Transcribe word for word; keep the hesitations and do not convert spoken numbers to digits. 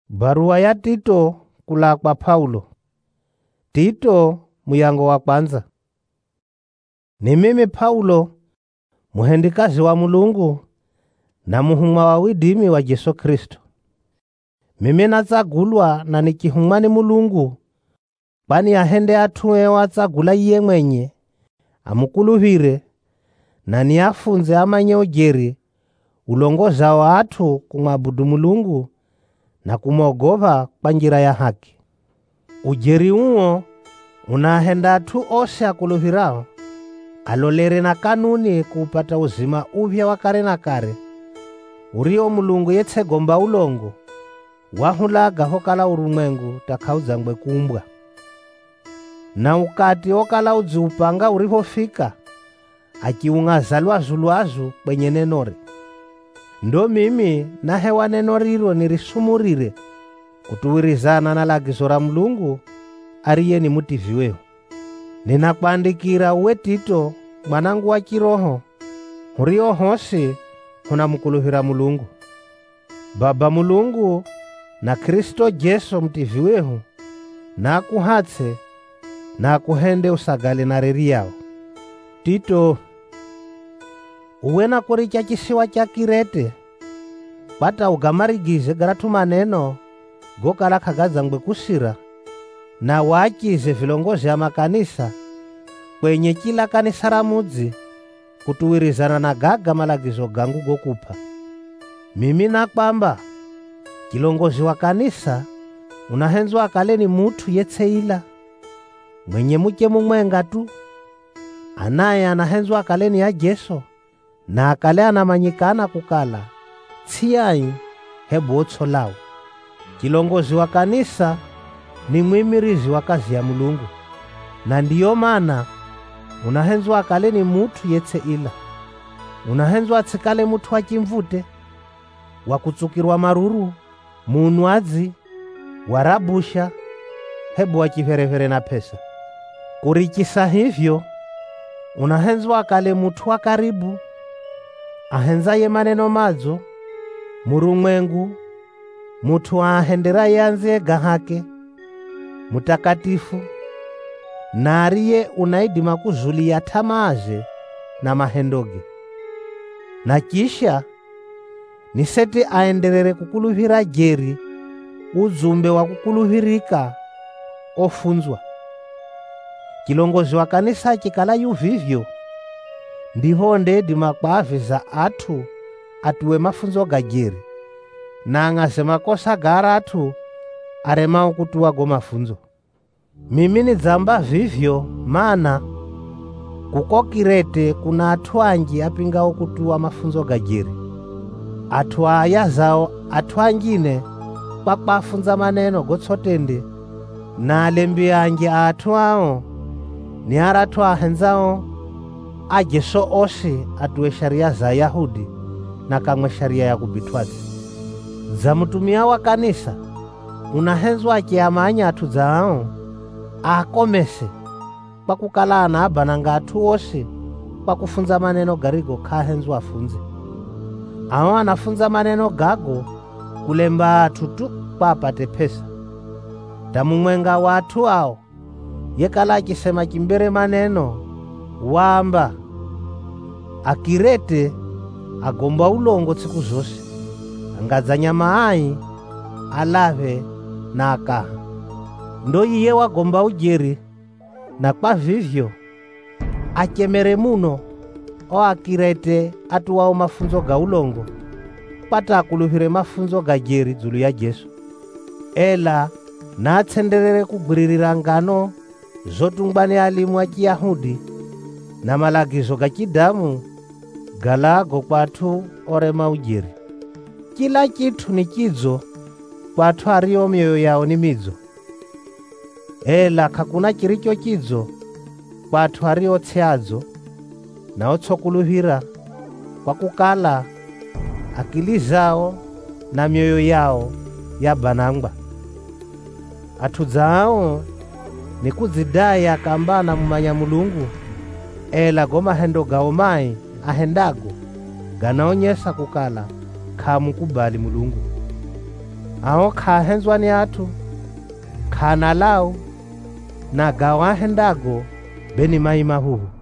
Barua ya Tito kula kwa Paulo. Tito muyango wa kwanza. Ni mimi Paulo, muhendikazi wa Mulungu na muhumwa wa widimi wa Yesu Kristo. Mimi natsagulwa na nikihumwa ni Mulungu, kwani ahende atuwe watsagula iye mwenye amukuluhire na ni afunze amanye ujeri ulongoza wa atu kumwabudu Mulungu na kumogova kwa njira ya haki. Ujeri uo unahenda atu ose akuluhirao alolere na kanuni kupata uzima upya wa kare na kare urio Mulungu yetsegomba ulongo wahulaga hokala urumwengu takauzangwe kumbwa. Na ukati okala udziupanga urihofika akiungaza lwazu lwazu kwenye nenore. Ndo mimi na hewa neno riro nirisumurire kutuwirizana na lagizo la Mulungu ariye ni mutivi wehu. Ninakuandikira uwe Tito mwanangu wa kiroho hurio hosi hunamukuluhira Mulungu. Baba Mulungu na Kristo Jesu mtivi wehu na akuhatse na akuhende usagale na reri yao. Tito, uwe na kuricha chisiwa cha Kirete pata ugamarigize garatu maneno gokala kagazangwe kusira na wachize vilongozi ya makanisa kwenye kila kanisa la mudzi kutuwirizana na gaga malagizo gangu gokupa. Mimi na kwamba kilongozi wa kanisa unahenzwa akale ni mutu yetseila mwenye muche mumwenga tu, anaye anahenzwa akale ni ya Jesu na akale anamanyikana kukala tsiyai hebu otsolao. Kilongozi wa kanisa ni mwimirizi wa kazi ya Mulungu, na ndiyo mana unahenzwa akale ni mutu yetse ila. Unahenzwa atsikale mutu wakimvute, wakutsukirwa maruru, munwazi, warabusha, hebu wachiferefere na pesa. Kurikisa hivyo, unahenzwa akale mutu wa karibu, ahenzaye maneno madzo, murumwengu, mutu ahendera yanze gahake, mutakatifu, na ariye unaidima kuzulia tamaze na mahendoge. Na kisha niseti aenderere kukuluhira jeri uzumbe wa kukuluhirika ofunzwa. Kilongozi wa kanisa chikala yuvivyo ndiho ndedima kwaviza atu atuwe mafunzo gajeri na angase makosa gara atu aremao kutuwa go mafunzo. Mimi ni zamba vivyo mana kuko Kirete kuna atu anji apingao kutuwa mafunzo gajeri. Atu aya zao atu anjine kwa kwafunza maneno gotsotende na alembi anji atu ao ni aratu ahenzao ajeso osi atuwe sharia za Yahudi na kamwe sharia ya kubitwazi. Za mutumia wa kanisa unahenzwa akiamanya atu zao akomese kwa kukalana abananga atu osi kwa kufunza maneno garigo kahenzwa afunze. Ao anafunza maneno gago kulemba atu tu kwa apate pesa. Tamumwenga wa atu ao yekala akisema kimbere maneno wamba Akirete agomba ulongo tsiku zose angadza nyama ai alave na akaha. Ndo iye wagomba ujeri na kwa vivyo akemere muno o Akirete atuwao mafunzo ga ulongo pata akuluhire mafunzo ga jeri dzulu ya Jesu. Ela na atsenderere kugwiririra ngano zotungwane alimu wa Kiyahudi na malagizo ga kidamu galago kwatu orema ujeri. Kila kitu ni kidzo kwatu ario mioyo yao ni midzo. Ela kakuna kiricho kidzo kwatu ario tseadzo na otsokuluhira kwa kukala akili zao na mioyo yao ya banangwa. Atu zao ni kudzidaya kambana mumanya Mulungu, ela goma hendo gaomai ahendago ganaonyesa kukala kamukubali Mulungu. aho khahenzwa ni athu khana lau na gawahendago beni mai mahuhu.